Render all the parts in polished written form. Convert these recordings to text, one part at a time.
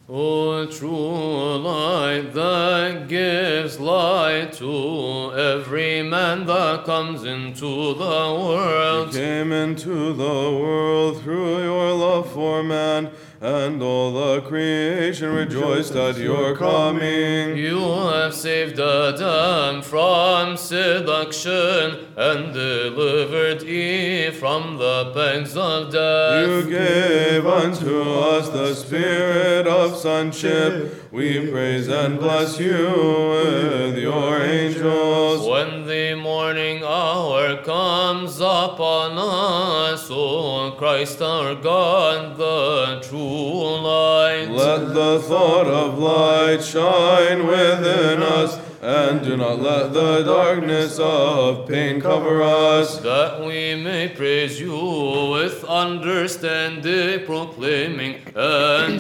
O true light that gives light to every man that comes into the world. You came into the world through your love for man, and all the creation rejoiced at your coming. You have saved Adam from seduction and delivered Eve from the pangs of death. You gave unto us the spirit of sonship. We praise and bless you with your angels. When the morning hour comes upon us, O Christ our God, the true light. Let the thought of light shine within us, and do not let the darkness of pain cover us. That we may praise you with understanding, proclaiming and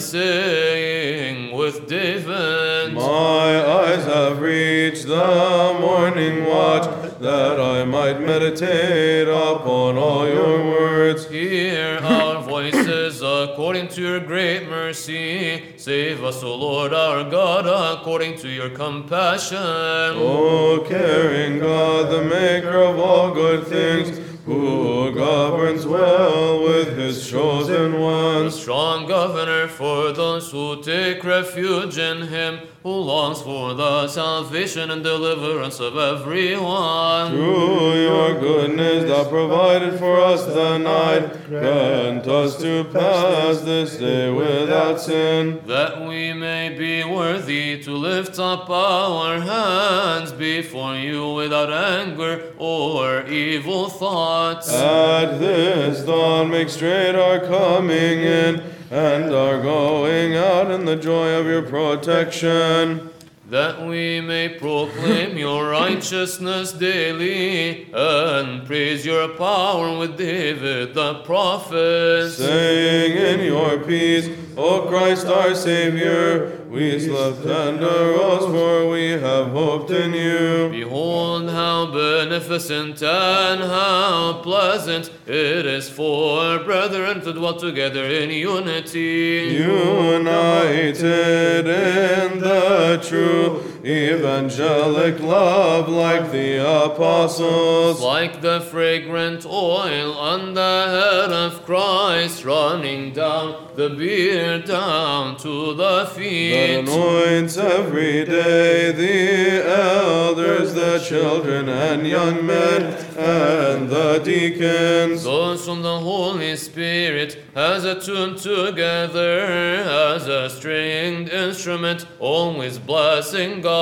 saying with David. My eyes have reached the morning watch, that I might meditate upon all your words. Hear our voices according to your great mercy. Save us, O Lord our God, according to your compassion. O caring God, the maker of all good things, who governs well with his chosen A ones. strong governor for those who take refuge in him, who longs for the salvation and deliverance of everyone. Through your goodness thou provided for us the night. Grant us to pass this day without sin. That we may be worthy to lift up our hands before you without anger or evil thoughts. At this dawn make straight our coming in, and our going out in the joy of your protection. That we may proclaim your righteousness daily and praise your power with David the prophet. Saying in your peace, O Christ our Savior, we slept and arose, for we have hoped in you. Behold how beneficent and how pleasant it is for brethren to dwell together in unity. United in the true evangelic love, like the apostles. Like the fragrant oil on the head of Christ, running down the beard down to the feet. That anoints every day the elders, the children and young men, and the deacons. Those whom the Holy Spirit has attuned together as a stringed instrument, always blessing God.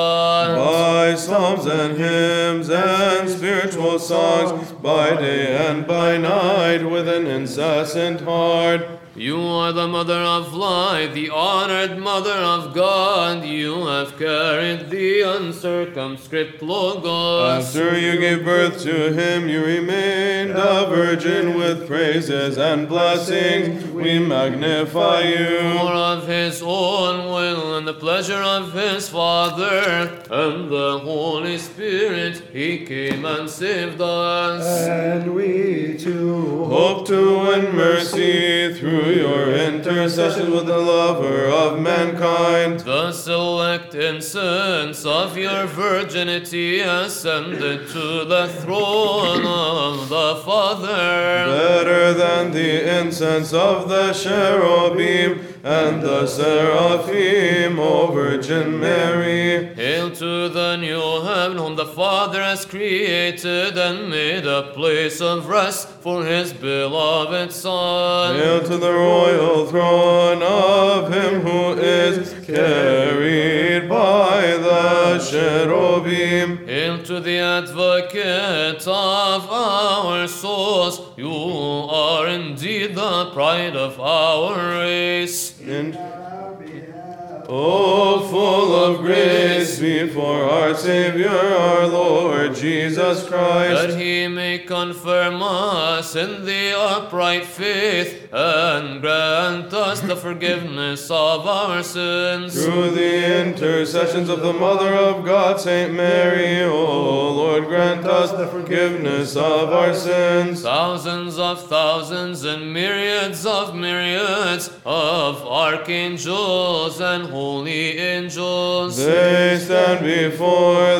By psalms and hymns and spiritual songs, by day and by night, with an incessant heart. You are the mother of light, the honored mother of God. You have carried the uncircumscribed Logos. After you gave birth to him, you remained a virgin. With praises and blessings we magnify you. For of his own will and the pleasure of his Father and the Holy Spirit, he came and saved us. And we too Hope to win mercy through your intercession with the lover of mankind. The select incense of your virginity ascended to the throne of the Father. Better than the incense of the cherubim and the seraphim, O Virgin Mary. Hail to the new heaven whom the Father has created and made a place of rest for his beloved Son. Hail to the royal throne of him who is carried by the cherubim. Hail to the advocate of our souls. You are indeed the pride of our race. And O full of grace, before our Savior, our Lord Jesus Christ, that he may confirm us in the upright faith and grant us the forgiveness of our sins. through the intercessions of the Mother of God, Saint Mary, O Lord, grant us the forgiveness of our sins. Thousands of thousands and myriads of myriads of archangels and holy angels, They stand before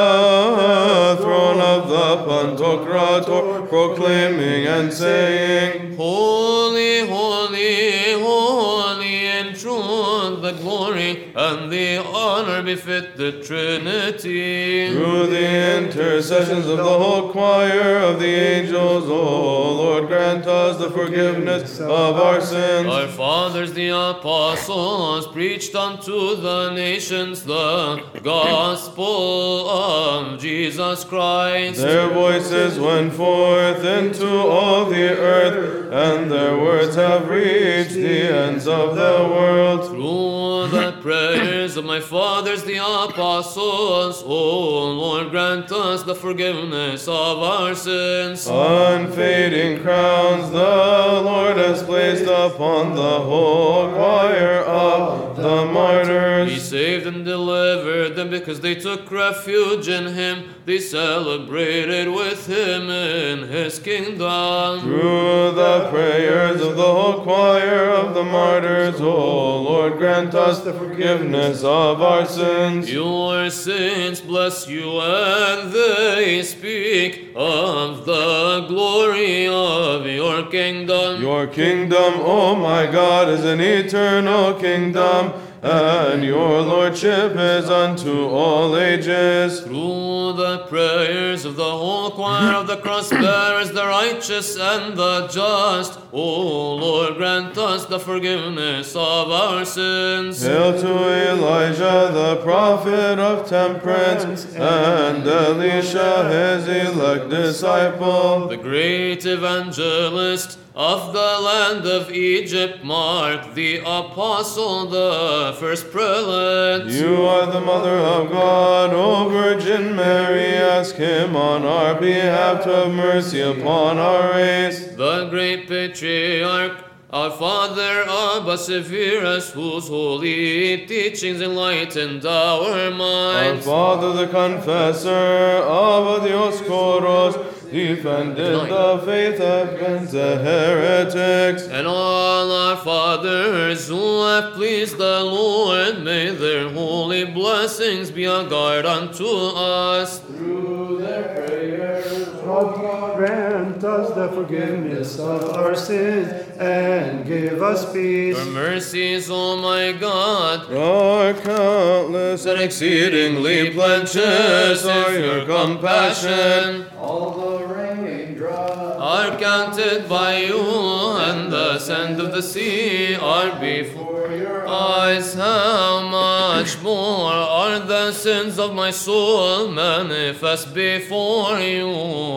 the throne of the Pantocrator, proclaiming and saying, Holy, holy, holy, in truth the glory and the honor befit the Trinity. through the intercessions of the whole choir of the angels, O Lord, grant us the forgiveness of our sins. Our fathers, the apostles, preached unto the nations the gospel of Jesus Christ. Their voices went forth into all the earth, and their words have reached the ends of the world. Through the prayers of my fathers, the apostles, O Lord, grant us the forgiveness of our sins. Unfading crowns the Lord has placed upon the whole choir of the He martyrs. saved and delivered them because they took refuge in him. They celebrated with him in his kingdom. Through the prayers of the whole choir of the martyrs, O Lord, grant us the forgiveness of our sins. Your saints bless you, and they speak of the glory of your kingdom. Your kingdom, O my God, is an eternal kingdom, and your lordship is unto all ages. Through the prayers of the whole choir of the cross-bearers, the righteous and the just, O Lord, grant us the forgiveness of our sins. Hail to Elijah, the prophet of temperance, and Elisha, his elect disciple. The great evangelist of the land of Egypt, Mark the apostle, the first prelate. You are the mother of God, O Virgin Mary, ask him on our behalf to have mercy upon our race. The great patriarch, our father Abba Severus, whose holy teachings enlightened our Our minds. Father, the confessor of Dioscoros, defended the faith against the heretics. And all our fathers who have pleased the Lord, may their holy blessings be a guard unto us. Through their prayers, O God, grant us the forgiveness of our sins and give us peace. For mercies, O my God, Our countless and exceedingly plenteous are your compassion. All the raindrops are counted by you, and the sand of the sea are before your eyes. How much more are the sins of my soul manifest before you,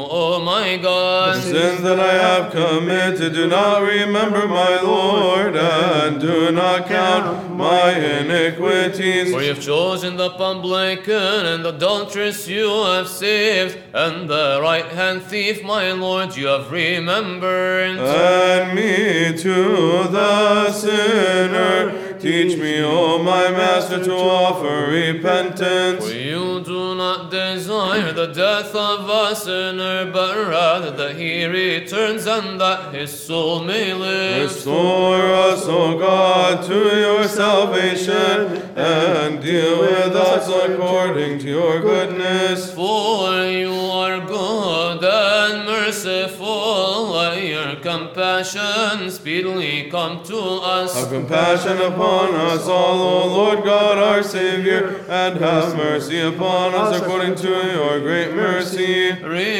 O my The God? sins that I have committed, do not remember, my Lord, and do not count my iniquities. For you have chosen the publican and adulteress you have saved, and the right-hand thief, my Lord, you have remembered. And me to the sinner, teach me, O my Master, to offer repentance. For you do not desire the death of a sinner, but rather that he returns and that his soul may live. Restore us, O God, to your salvation, and deal with us according to your goodness. For you are good and merciful, let your compassion speedily come to us. Have compassion upon us all, O Lord God, our Savior, and have mercy upon us according to your great mercy.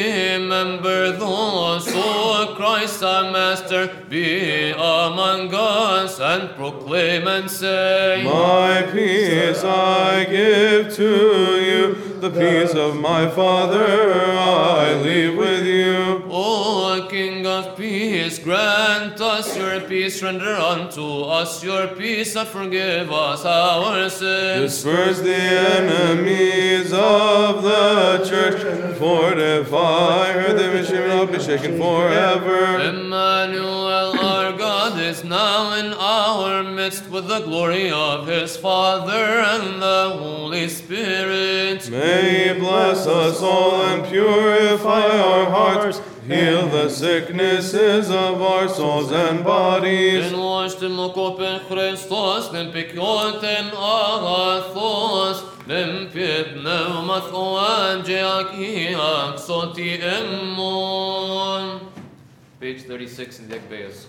Remember those who Christ our Master be among us, and proclaim and say, My peace I give to you, the peace of my Father I leave with you. O King of peace, peace, grant us your peace, render unto us your peace, and forgive us our sins. Disperse the enemies of the church, and fortify her, that we shall not be shaken forever. Emmanuel, our God, is now in our midst with the glory of his Father and the Holy Spirit. May he bless us all and purify our hearts, heal the sicknesses of our souls and bodies. Εν ώστε μοκόπεν Χριστός, νεν πικιότεν αγαθός, νεν πνεύμαθον και αξιότι εμμόν. Page 36 in the Ekbeas.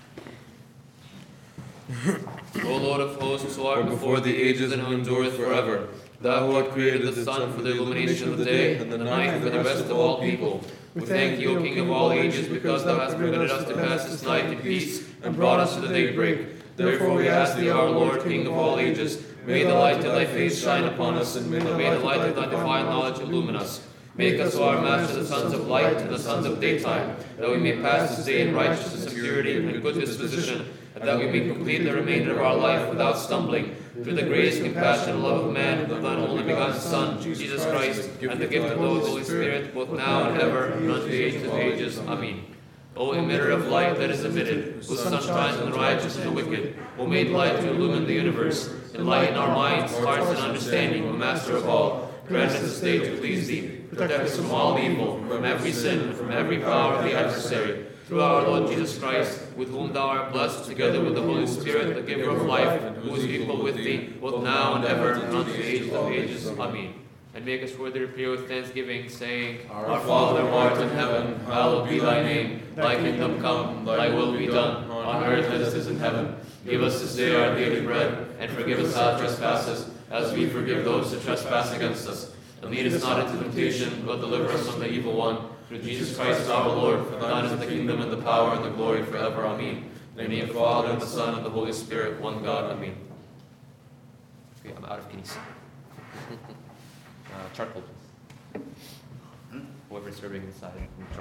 O Lord of hosts, who art before the ages and who endureth forever, thou who art created the sun for the illumination of the day, and the night for the rest of all people, we thank thee, O King of all ages, because thou hast permitted us to pass this night in peace, and brought us to the daybreak. Therefore we ask thee, our Lord, King of all ages, may the light of thy face shine upon us, and may the light of thy divine knowledge illumine us. Make us, O our Master, the sons of light and the sons of daytime, that we may pass this day in righteousness and purity and in good disposition, and that we may complete the remainder of our life without stumbling, through the grace, compassion, and love of man, and of thine only begotten Son, Jesus Christ, and the gift of the Holy Spirit, both now and ever, and unto the ages of ages. Amen. O emitter of light that is emitted, whose sun shines on the righteous and the wicked, who made light to illumine the universe, enlighten our minds, hearts, and understanding, O Master of all. Grant us this day to please thee. Protect us from all evil, from every sin, and from every power of the adversary. Through our Lord Jesus Christ, with whom thou art blessed, together with the Holy Spirit, the giver of life, who is equal with thee, both now and ever, and unto the ages of ages. Amen. And make us worthy to appear with thanksgiving, saying, Our Father, who art in heaven, hallowed be thy name. Thy kingdom come, thy will be done, on earth as it is in heaven. Give us this day our daily bread, and forgive us our trespasses, as we forgive those who trespass against us. And lead us not into temptation, but deliver us from the evil one. Through Jesus Christ our Lord, for thine is the kingdom and the power and the glory forever. Amen. In the name of the Father, and the Son, and the Holy Spirit, one God. Amen. Okay, I'm out of keys. Charcoal. Whoever's serving inside.